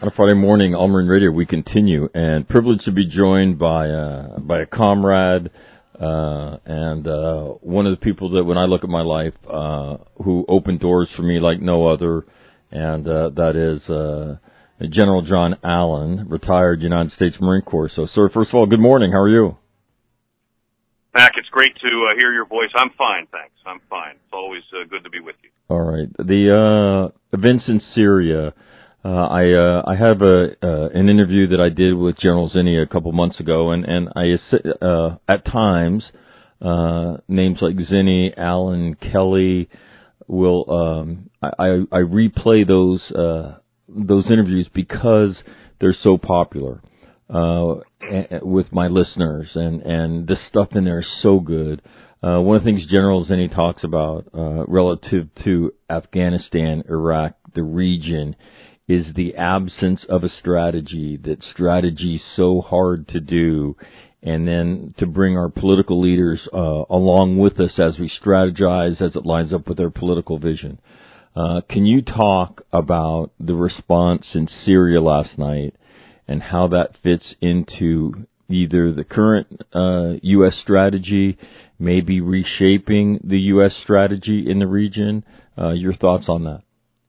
On a Friday morning, All Marine Radio, we continue, and privileged to be joined by a comrade and one of the people that, when I look at my life, who opened doors for me like no other, and that is General John Allen, retired United States Marine Corps. So, sir, first of all, good morning. How are you? Mac, it's great to hear your voice. I'm fine, thanks. I'm fine. It's always good to be with you. All right. The events in Syria. I have an interview that I did with General Zinni a couple months ago, and I at times names like Zinni, Allen, Kelly will I replay those interviews because they're so popular with my listeners, and this stuff in there is so good. One of the things General Zinni talks about relative to Afghanistan, Iraq, the region, is the absence of a strategy. That strategy's so hard to do, and then to bring our political leaders along with us as we strategize, as it lines up with their political vision. Can you talk about the response in Syria last night and how that fits into either the current U.S. strategy, maybe reshaping the U.S. strategy in the region? Your thoughts on that?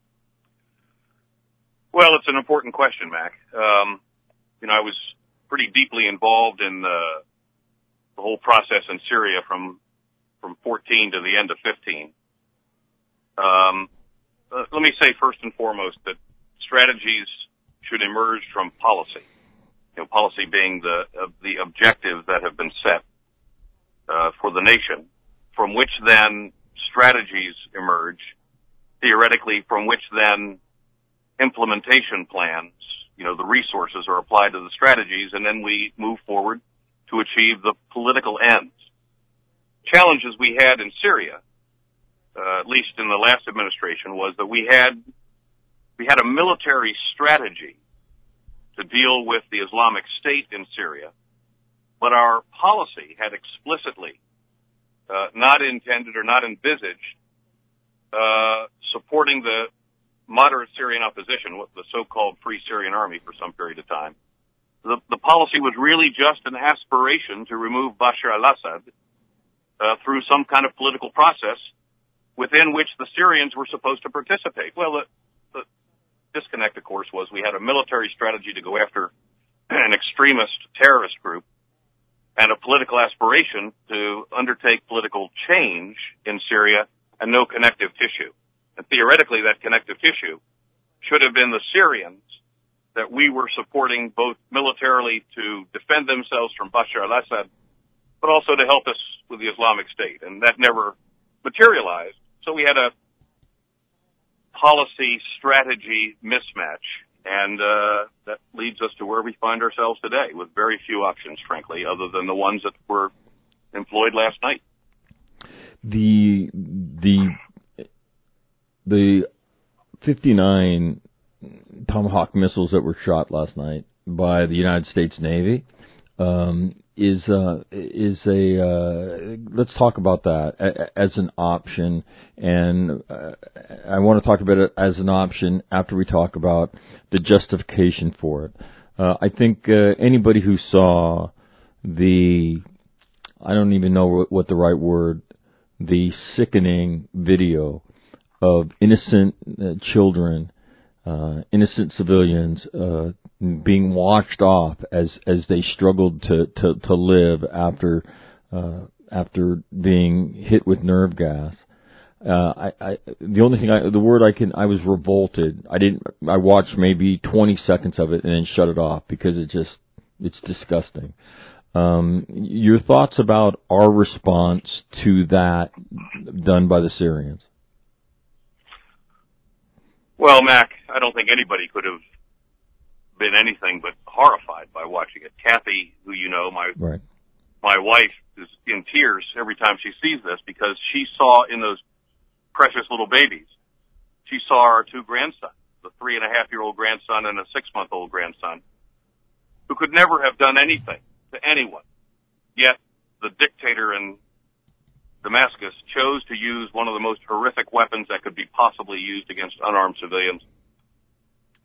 Well, it's an important question, Mac. I was pretty deeply involved in the whole process in Syria from 14 to the end of 15. Let me say first and foremost that strategies should emerge from policy. Policy being the objectives that have been set for the nation, from which then strategies emerge, theoretically, from which then implementation plans, the resources are applied to the strategies, and then we move forward to achieve the political ends. Challenges we had in Syria, at least in the last administration, was that we had a military strategy to deal with the Islamic State in Syria, but our policy had explicitly not intended or not envisaged supporting the moderate Syrian opposition, the so-called Free Syrian Army, for some period of time. The policy was really just an aspiration to remove Bashar al-Assad through some kind of political process within which the Syrians were supposed to participate. Well, the disconnect, of course, was we had a military strategy to go after an extremist terrorist group and a political aspiration to undertake political change in Syria and no connective tissue. And theoretically, that connective tissue should have been the Syrians that we were supporting both militarily to defend themselves from Bashar al-Assad, but also to help us with the Islamic State. And that never materialized. So we had a policy strategy mismatch. And that leads us to where we find ourselves today, with very few options, frankly, other than the ones that were employed last night. The 59 Tomahawk missiles that were shot last night by the United States Navy is let's talk about that as an option, and I want to talk about it as an option after we talk about the justification for it. I think anybody who saw I don't even know what the right word, the sickening video of innocent children, innocent civilians being washed off as they struggled to live after being hit with nerve gas. The only thing I was revolted. I watched maybe 20 seconds of it and then shut it off because it's disgusting. Your thoughts about our response to that done by the Syrians? Well, Mac, I don't think anybody could have been anything but horrified by watching it. Kathy, who you know, my wife, is in tears every time she sees this because she saw in those precious little babies, she saw our two grandsons, the 3.5-year-old grandson and a 6-month-old grandson, who could never have done anything to anyone. Yet the dictator in Damascus chose to use one of the most horrific weapons that could be possibly used against unarmed civilians.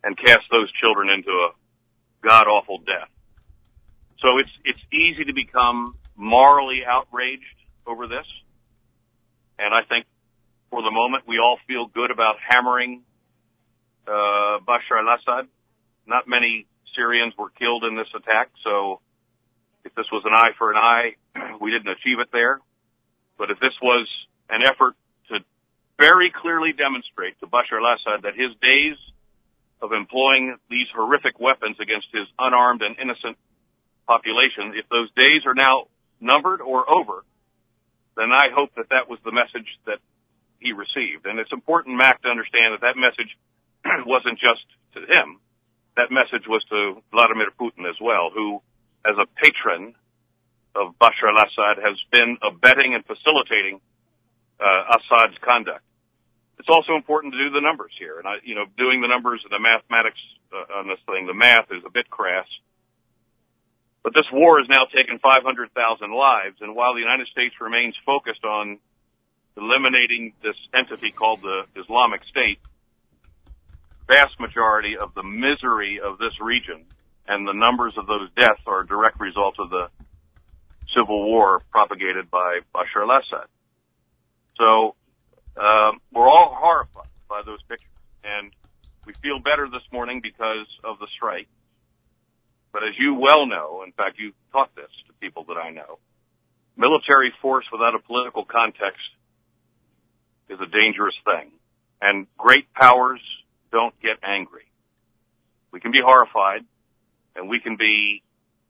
and cast those children into a god-awful death. So it's easy to become morally outraged over this, and I think for the moment we all feel good about hammering Bashar al-Assad. Not many Syrians were killed in this attack, so if this was an eye for an eye, we didn't achieve it there. But if this was an effort to very clearly demonstrate to Bashar al-Assad that his days of employing these horrific weapons against his unarmed and innocent population, if those days are now numbered or over, then I hope that that was the message that he received. And it's important, Mac, to understand that that message wasn't just to him. That message was to Vladimir Putin as well, who, as a patron of Bashar al-Assad, has been abetting and facilitating Assad's conduct. It's also important to do the numbers here. And, doing the numbers and the mathematics on this thing, the math is a bit crass. But this war has now taken 500,000 lives, and while the United States remains focused on eliminating this entity called the Islamic State, vast majority of the misery of this region and the numbers of those deaths are a direct result of the civil war propagated by Bashar al-Assad. So we're all horrified by those pictures, and we feel better this morning because of the strike. But as you well know, in fact, you've taught this to people that I know, military force without a political context is a dangerous thing. And great powers don't get angry. We can be horrified, and we can be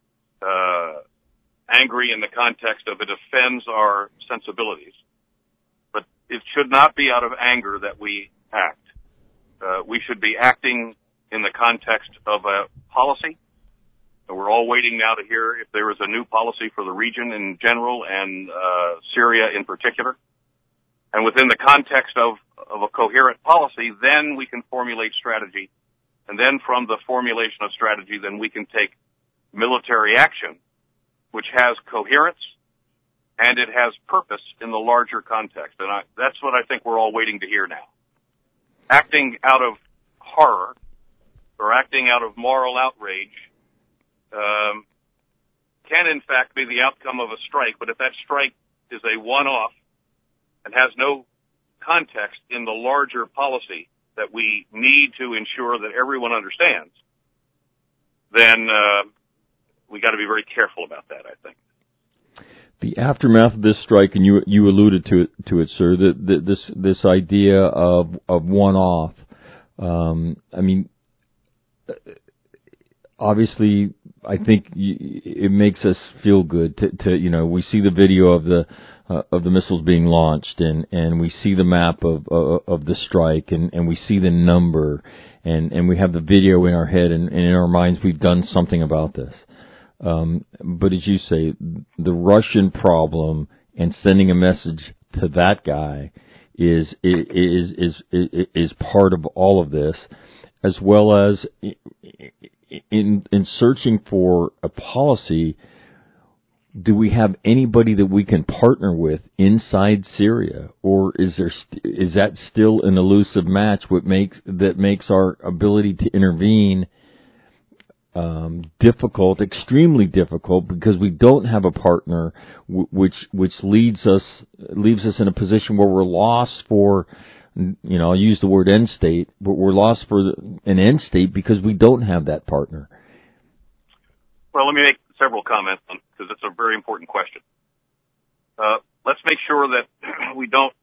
angry in the context of it offends our sensibilities. But it should not be out of anger that we act. We should be acting in the context of a policy. We're all waiting now to hear if there is a new policy for the region in general and Syria in particular. And within the context of a coherent policy, then we can formulate strategy. And then from the formulation of strategy, then we can take military action, which has coherence and it has purpose in the larger context. And that's what I think we're all waiting to hear now. Acting out of horror or acting out of moral outrage can in fact be the outcome of a strike, but if that strike is a one-off and has no context in the larger policy that we need to ensure that everyone understands, then we got to be very careful about that, I think. The aftermath of this strike, and you alluded to it, sir. This idea of one-off. Obviously, I think it makes us feel good to we see the video of the missiles being launched, and we see the map of the strike, and we see the number, and we have the video in our head and in our minds. We've done something about this. But as you say, the Russian problem and sending a message to that guy is part of all of this, as well as in searching for a policy. Do we have anybody that we can partner with inside Syria, or is that still an elusive match? That makes our ability to intervene difficult, extremely difficult, because we don't have a partner, which leaves us in a position where we're lost for, I'll use the word end state, but we're lost for an end state because we don't have that partner. Well, let me make several comments because it's a very important question. Let's make sure that we don't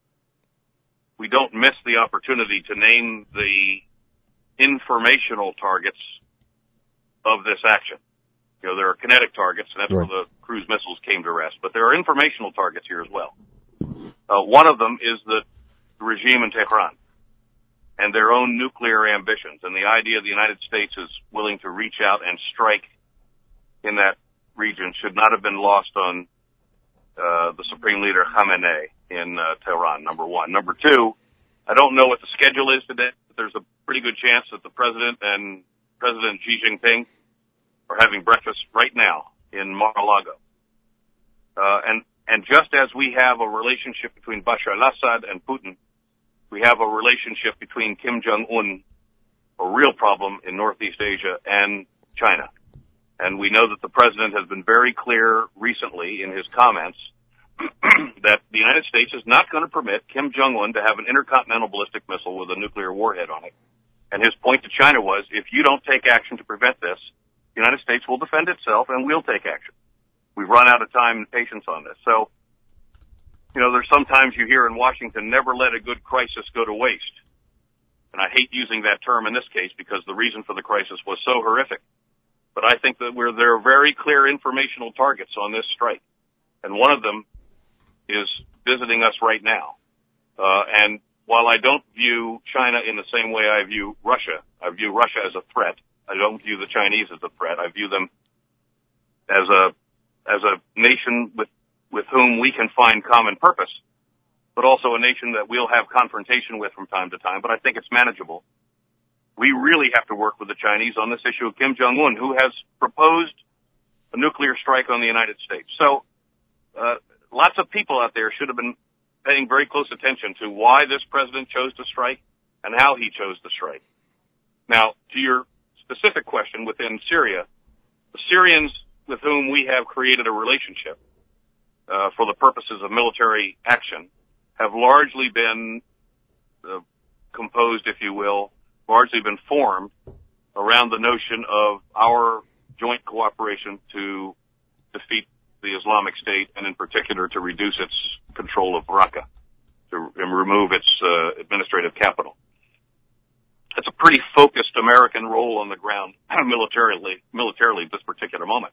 miss the opportunity to name the informational targets of this action. There are kinetic targets, and that's right, where the cruise missiles came to rest. But there are informational targets here as well. One of them is the regime in Tehran and their own nuclear ambitions. And the idea the United States is willing to reach out and strike in that region should not have been lost on the Supreme Leader Khamenei in Tehran, number one. Number two, I don't know what the schedule is today, but there's a pretty good chance that the President and President Xi Jinping are having breakfast right now in Mar-a-Lago. And just as we have a relationship between Bashar al-Assad and Putin, we have a relationship between Kim Jong-un a real problem in Northeast Asia and China. And we know that the president has been very clear recently in his comments that the United States is not going to permit Kim Jong-un to have an intercontinental ballistic missile with a nuclear warhead on it. And his point to China was, if you don't take action to prevent this, the United States will defend itself and we'll take action. We've run out of time and patience on this. So, there's sometimes you hear in Washington, never let a good crisis go to waste. And I hate using that term in this case because the reason for the crisis was so horrific. But I think that there are very clear informational targets on this strike. And one of them is visiting us right now. And while I don't view China in the same way I view Russia as a threat. I don't view the Chinese as a threat. I view them as a nation with whom we can find common purpose, but also a nation that we'll have confrontation with from time to time, but I think it's manageable. We really have to work with the Chinese on this issue of Kim Jong-un, who has proposed a nuclear strike on the United States. So, lots of people out there should have been paying very close attention to why this president chose to strike and how he chose to strike. Now, to your specific question within Syria, the Syrians with whom we have created a relationship for the purposes of military action have largely been composed, if you will, largely been formed around the notion of our joint cooperation to defeat the Islamic State and in particular to reduce its control of Raqqa, to remove its administrative capital. It's a pretty focused American role on the ground militarily at this particular moment.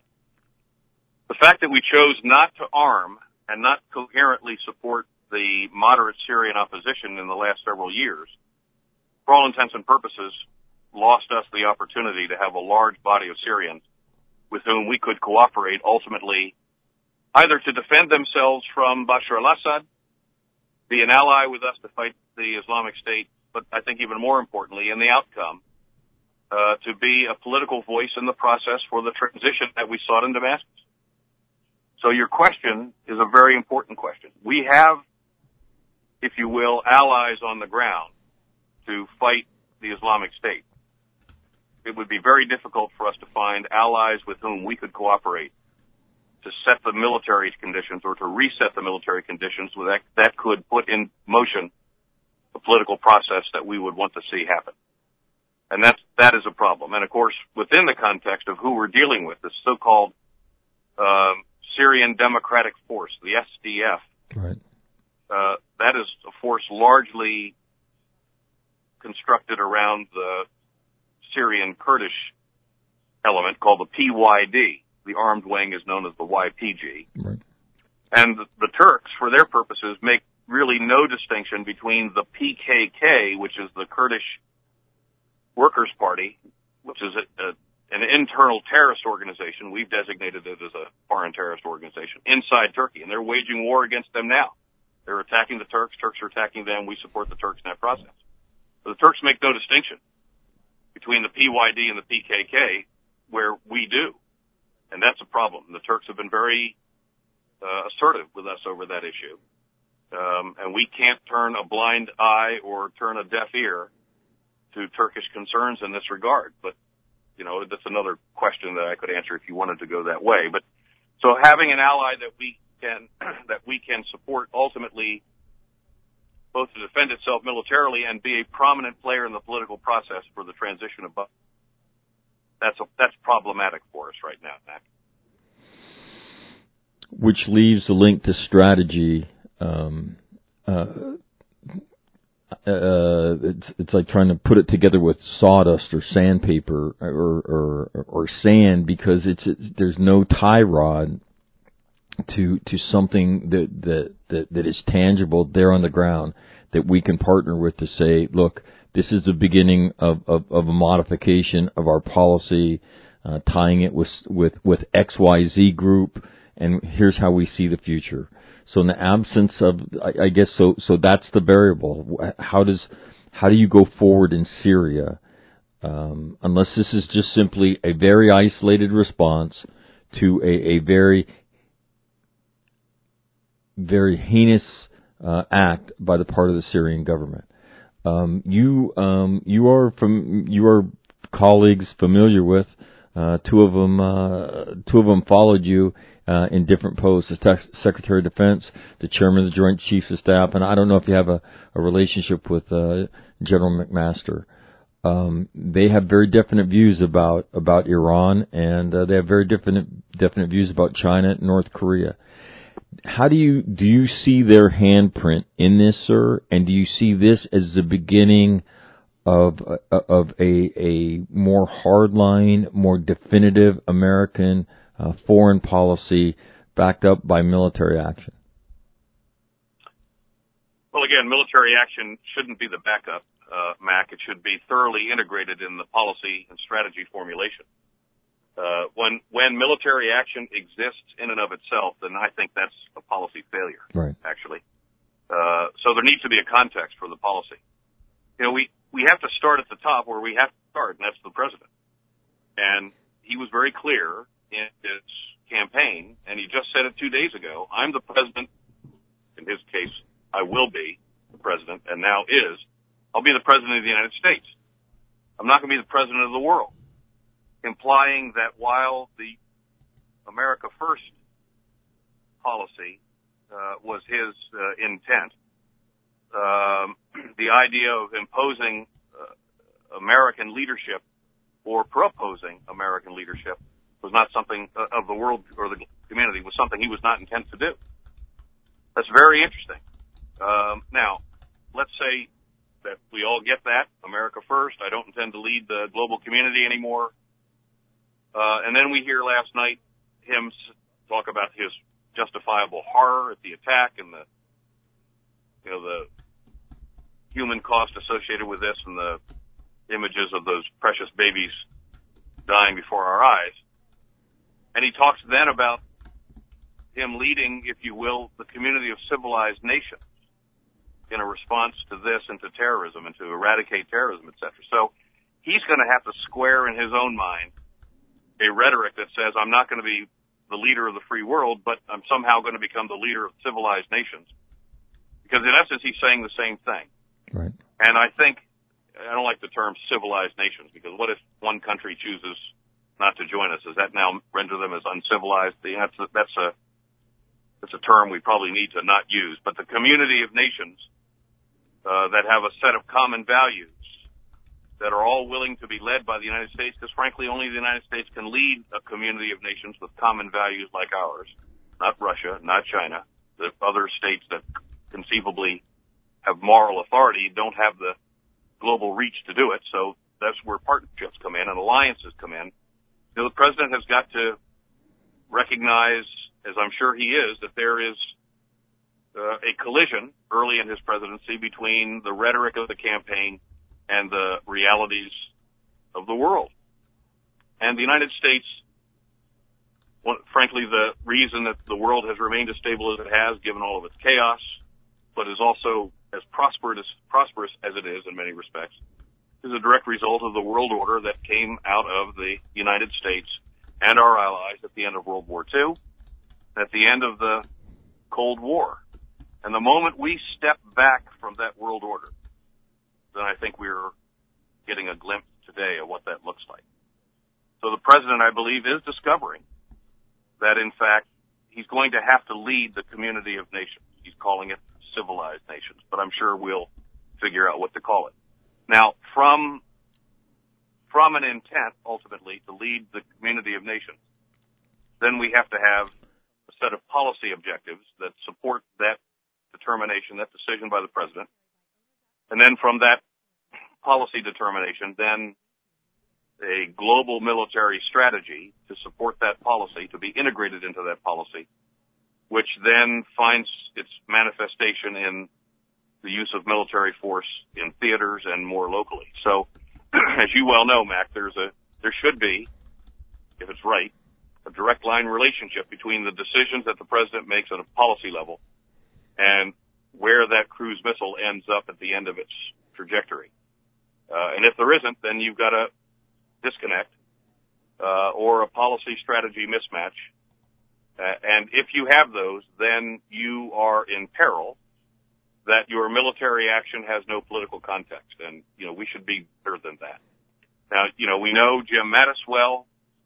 The fact that we chose not to arm and not coherently support the moderate Syrian opposition in the last several years, for all intents and purposes, lost us the opportunity to have a large body of Syrians with whom we could cooperate ultimately either to defend themselves from Bashar al-Assad, be an ally with us to fight the Islamic State, but I think even more importantly, in the outcome, to be a political voice in the process for the transition that we sought in Damascus. So your question is a very important question. We have, if you will, allies on the ground to fight the Islamic State. It would be very difficult for us to find allies with whom we could cooperate to set the military conditions or to reset the military conditions that could put in motion the political process that we would want to see happen. And that is a problem. And of course, within the context of who we're dealing with, this so-called Syrian Democratic Force, the SDF, right. That is a force largely constructed around the Syrian Kurdish element called the PYD. The armed wing is known as the YPG. Right. And the Turks, for their purposes, make really no distinction between the PKK, which is the Kurdish Workers' Party, which is an internal terrorist organization. We've designated it as a foreign terrorist organization inside Turkey, and they're waging war against them now. They're attacking the Turks. Turks are attacking them. We support the Turks in that process. But the Turks make no distinction between the PYD and the PKK, where we do. And that's a problem. The Turks have been very assertive with us over that issue. And we can't turn a blind eye or turn a deaf ear to Turkish concerns in this regard. But, that's another question that I could answer if you wanted to go that way. But so having an ally that we can support ultimately both to defend itself militarily and be a prominent player in the political process for the transition of that's problematic for us right now, Mac. Which leaves the link to strategy. It's like trying to put it together with sawdust or sandpaper or sand, because there's no tie rod to something that is tangible there on the ground that we can partner with to say, look, this is the beginning of a modification of our policy, tying it with XYZ group, and here's how we see the future. So in the absence of, I guess, so that's the variable. How do you go forward in Syria, unless this is just simply a very isolated response to a very, very heinous act by the part of the Syrian government? You are colleagues familiar with. Two of them followed you in different posts: the Secretary of Defense, the Chairman of the Joint Chiefs of Staff, and I don't know if you have a relationship with General McMaster. They have very definite views about Iran, and they have very definite views about China and North Korea. How do you see their handprint in this, sir? And do you see this as the beginning of a more hardline, more definitive American foreign policy backed up by military action? Well, again, military action shouldn't be the backup, Mac. It should be thoroughly integrated in the policy and strategy formulation. When military action exists in and of itself, then I think that's a policy failure, right, actually. So there needs to be a context for the policy. We have to start at the top where we have to start, and that's the president. And he was very clear in his campaign, and he just said it 2 days ago, I'm the president. In his case, I will be the president, and now is. I'll be the president of the United States. I'm not going to be the president of the world, implying that while the America First policy was his intent, the idea of imposing American leadership or proposing American leadership was not something of the world or the community, was something he was not intent to do. That's very interesting. Now, let's say that we all get that, America First. I don't intend to lead the global community anymore. And then we hear last night him talk about his justifiable horror at the attack and the human cost associated with this and the images of those precious babies dying before our eyes. And he talks then about him leading, if you will, the community of civilized nations in a response to this and to terrorism and to eradicate terrorism, etc. So he's going to have to square in his own mind a rhetoric that says, I'm not going to be the leader of the free world, but I'm somehow going to become the leader of civilized nations. Because in essence, he's saying the same thing. Right. And I don't like the term civilized nations, because what if one country chooses not to join us? Does that now render them as uncivilized? That's a term we probably need to not use. But the community of nations that have a set of common values that are all willing to be led by the United States, because frankly, only the United States can lead a community of nations with common values like ours, not Russia, not China. The other states that conceivably have moral authority don't have the global reach to do it, so that's where partnerships come in and alliances come in. The president has got to recognize, as I'm sure he is, that there is a collision early in his presidency between the rhetoric of the campaign and the realities of the world. And the United States, frankly, the reason that the world has remained as stable as it has, given all of its chaos, but is also as prosperous as it is in many respects, is a direct result of the world order that came out of the United States and our allies at the end of World War II, at the end of the Cold War. And the moment we step back from that world order, then I think we're getting a glimpse today of what that looks like. So the president, I believe, is discovering that, in fact, he's going to have to lead the community of nations. He's calling it civilized nations, but I'm sure we'll figure out what to call it. Now, from an intent, ultimately, to lead the community of nations, then we have to have a set of policy objectives that support that determination, that decision by the president. And then from that policy determination, then a global military strategy to support that policy, to be integrated into that policy, which then finds its manifestation in the use of military force in theaters and more locally. So, as you well know, Mac, there should be, if it's right, a direct line relationship between the decisions that the president makes at a policy level and where that cruise missile ends up at the end of its trajectory. And if there isn't, then you've got a disconnect or a policy strategy mismatch. And if you have those, then you are in peril that your military action has no political context, and, we should be better than that. Now, we know Jim Mattis well.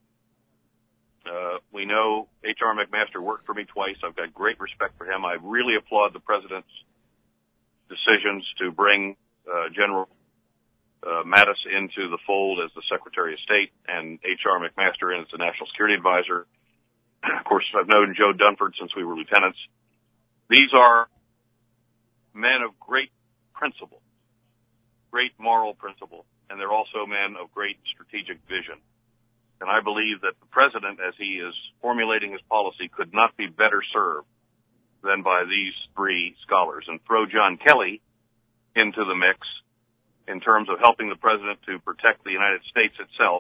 We know H.R. McMaster worked for me twice. I've got great respect for him. I really applaud the President's decisions to bring General Mattis into the fold as the Secretary of State and H.R. McMaster in as the National Security Advisor. Of course, I've known Joe Dunford since we were lieutenants. These are men of great principle, great moral principle, and they're also men of great strategic vision. And I believe that the President, as he is formulating his policy, could not be better served than by these three scholars. And throw John Kelly into the mix in terms of helping the President to protect the United States itself.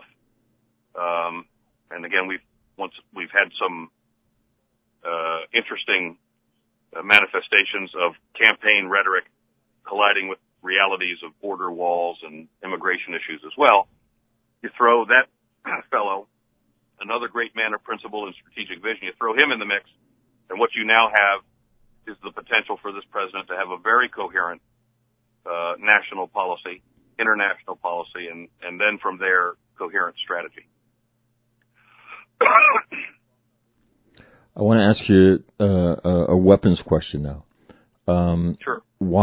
And again, we've had some interesting manifestations of campaign rhetoric colliding with realities of border walls and immigration issues as well. You throw that fellow, another great man of principle and strategic vision, you throw him in the mix, and what you now have is the potential for this President to have a very coherent national policy, international policy, and then from there, coherent strategy. I want to ask you a weapons question now. Sure.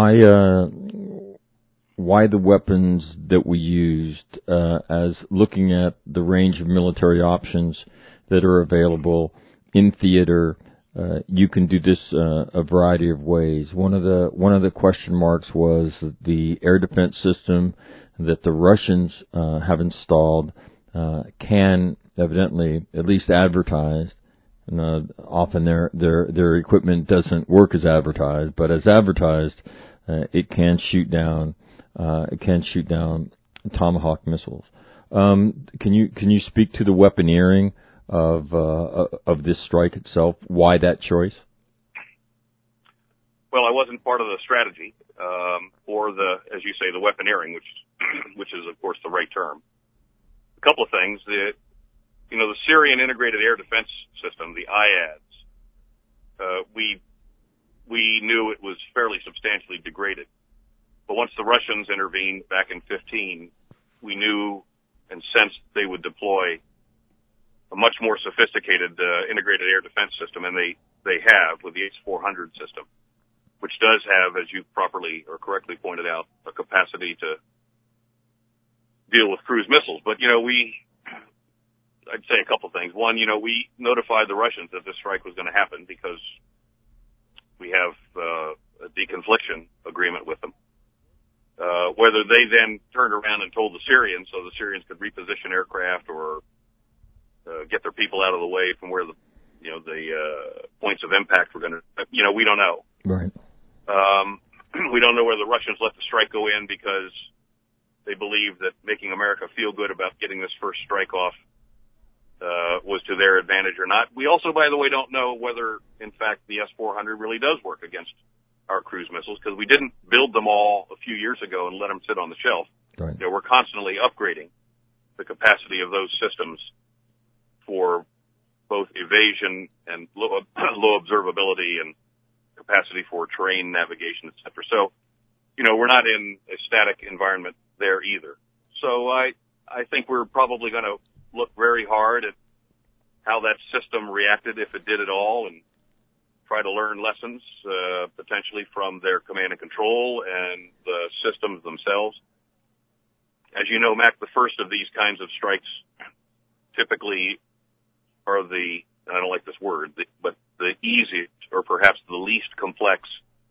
Why the weapons that we used, as looking at the range of military options that are available in theater? You can do this a variety of ways. One of the question marks was the air defense system that the Russians have installed can evidently, at least advertised. Often their equipment doesn't work as advertised, but as advertised, it can shoot down Tomahawk missiles. Can you speak to the weaponeering of this strike itself? Why that choice? Well, I wasn't part of the strategy, or the, as you say, the weaponeering, which is of course the right term. A couple of things. The Syrian Integrated Air Defense System, the IADS, we knew it was fairly substantially degraded. But once the Russians intervened back in 2015, we knew and sensed they would deploy a much more sophisticated integrated air defense system, and they have with the H-400 system, which does have, as you properly or correctly pointed out, a capacity to deal with cruise missiles. But, I'd say a couple things. One, we notified the Russians that this strike was going to happen because we have a deconfliction agreement with them. Whether they then turned around and told the Syrians so the Syrians could reposition aircraft or get their people out of the way from where the points of impact were going to, we don't know. Right. We don't know whether the Russians let the strike go in because they believe that making America feel good about getting this first strike off was to their advantage or not. We also, by the way, don't know whether, in fact, the S-400 really does work against our cruise missiles, because we didn't build them all a few years ago and let them sit on the shelf. Right. We're constantly upgrading the capacity of those systems for both evasion and low observability and capacity for terrain navigation, et cetera. So, we're not in a static environment there either. So I think we're probably going to look very hard at how that system reacted, if it did at all, and try to learn lessons, potentially from their command and control and the systems themselves. As you know, Mac, the first of these kinds of strikes typically are and I don't like this word, but the easiest or perhaps the least complex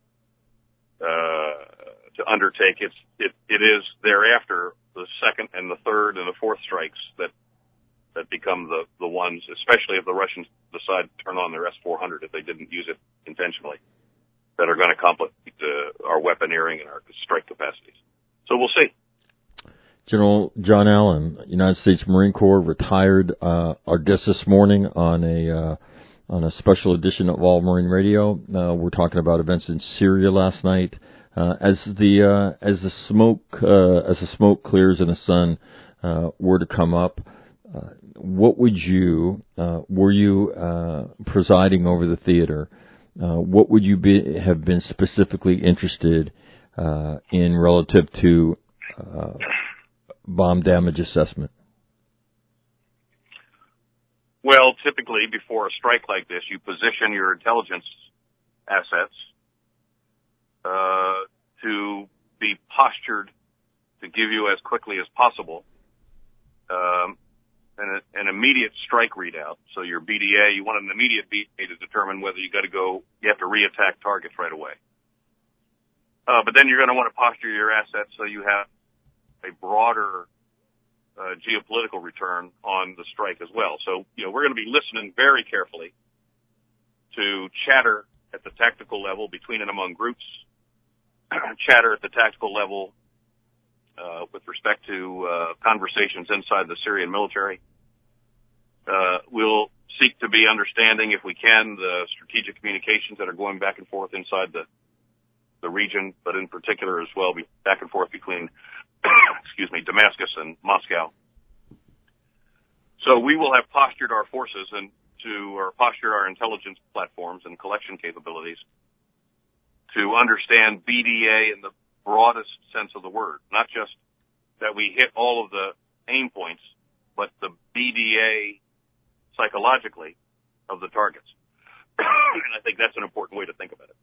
to undertake. It is thereafter the second and the third and the fourth strikes that become the ones, especially if the Russians decide to turn on their S-400 if they didn't use it intentionally, that are going to complicate our weaponeering and our strike capacities. So we'll see. General John Allen, United States Marine Corps, retired, our guest this morning on a special edition of All Marine Radio. We're talking about events in Syria last night. As the smoke clears and the sun were to come up, what would you, were you presiding over the theater, what would you have been specifically interested in relative to bomb damage assessment? Well, typically before a strike like this, you position your intelligence assets to be postured to give you as quickly as possible an immediate strike readout. So your BDA, you want an immediate BDA to determine whether you have to re-attack targets right away. But then you're going to want to posture your assets so you have a broader geopolitical return on the strike as well. So, we're going to be listening very carefully to chatter at the tactical level between and among groups, chatter at the tactical level with respect to conversations inside the Syrian military. We'll seek to be understanding, if we can, the strategic communications that are going back and forth inside the region, but in particular as well, back and forth between Damascus and Moscow. So we will have postured our forces or postured our intelligence platforms and collection capabilities to understand BDA in the broadest sense of the word, not just that we hit all of the aim points, but the BDA psychologically of the targets. And I think that's an important way to think about it.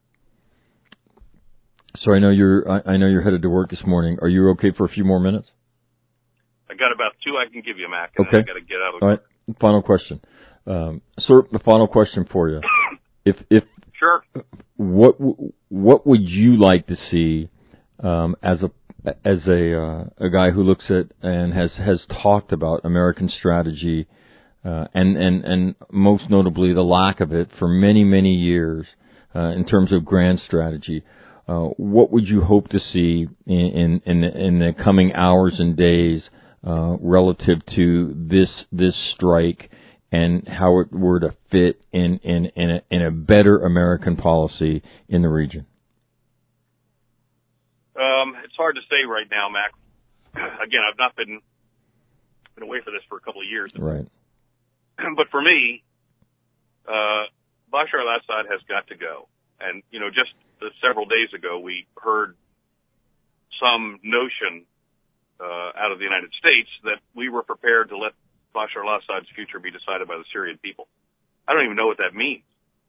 So I know you're headed to work this morning. Are you okay for a few more minutes? I got about 2 I can give you, Mac. And okay. I got to get out of All right. Final question. Sir, the final question for you. If Sure. What would you like to see as a guy who looks at and has talked about American strategy and most notably the lack of it for many years in terms of grand strategy? What would you hope to see in the coming hours and days relative to this strike and how it were to fit in a better American policy in the region? It's hard to say right now, Mac. Again, I've not been away for this for a couple of years. Right. But for me, Bashar al-Assad has got to go. And, just several days ago, we heard some notion out of the United States that we were prepared to let Bashar al-Assad's future be decided by the Syrian people. I don't even know what that means.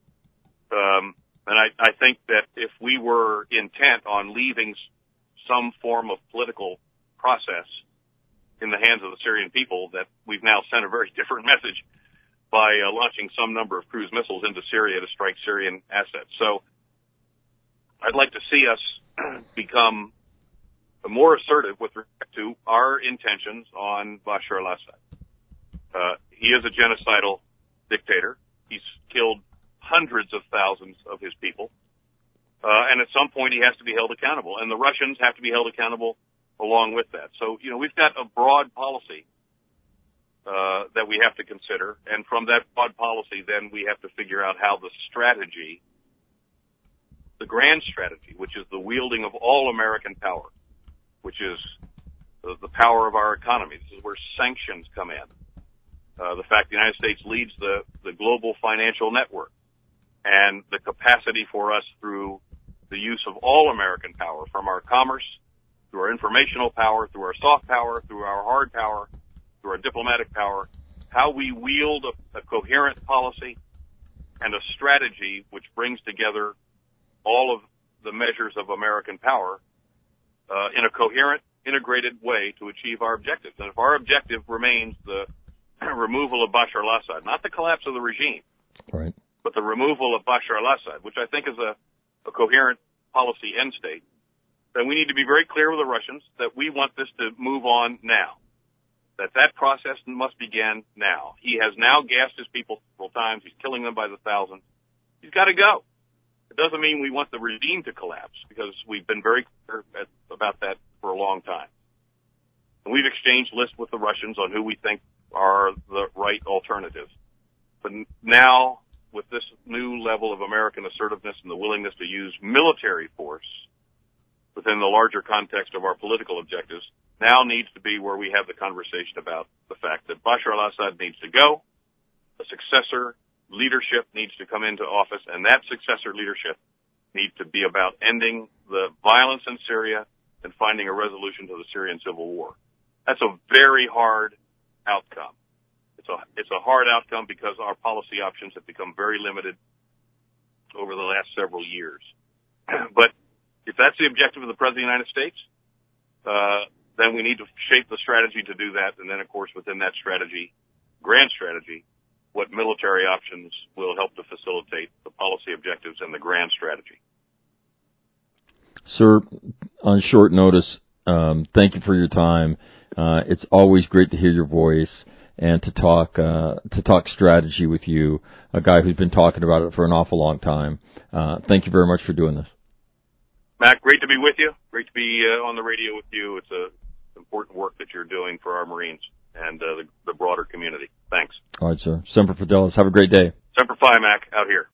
And I think that if we were intent on leaving some form of political process in the hands of the Syrian people, that we've now sent a very different message by launching some number of cruise missiles into Syria to strike Syrian assets. So I'd like to see us become more assertive with respect to our intentions on Bashar al-Assad. He is a genocidal dictator. He's killed hundreds of thousands of his people. And at some point he has to be held accountable. And the Russians have to be held accountable along with that. So, we've got a broad policy that we have to consider. And from that broad policy, then we have to figure out how the strategy, the grand strategy, which is the wielding of all American power, which is the power of our economy. This is where sanctions come in. The fact the United States leads the global financial network, and the capacity for us through the use of all American power, from our commerce, through our informational power, through our soft power, through our hard power, through our diplomatic power, how we wield a coherent policy and a strategy which brings together all of the measures of American power in a coherent, integrated way to achieve our objectives. And if our objective remains the removal of Bashar al-Assad, not the collapse of the regime, right, but the removal of Bashar al-Assad, which I think is a coherent policy end state, then we need to be very clear with the Russians that we want this to move on now, that process must begin now. He has now gassed his people several times. He's killing them by the thousands. He's got to go. It doesn't mean we want the regime to collapse, because we've been very clear about that for a long time. And we've exchanged lists with the Russians on who we think are the right alternatives. But now, with this new level of American assertiveness and the willingness to use military force within the larger context of our political objectives, now needs to be where we have the conversation about the fact that Bashar al-Assad needs to go, a successor leadership needs to come into office, and that successor leadership needs to be about ending the violence in Syria and finding a resolution to the Syrian civil war. That's a very hard outcome. It's a hard outcome because our policy options have become very limited over the last several years. But if that's the objective of the President of the United States, then we need to shape the strategy to do that. And then, of course, within that strategy, grand strategy, what military options will help to facilitate the policy objectives and the grand strategy. Sir, on short notice, thank you for your time. It's always great to hear your voice and to talk strategy with you, a guy who's been talking about it for an awful long time. Thank you very much for doing this. Matt, great to be with you. Great to be on the radio with you. It's important work that you're doing for our Marines and the broader community. Thanks. All right, sir. Semper Fidelis. Have a great day. Semper Fi, Mac, out here.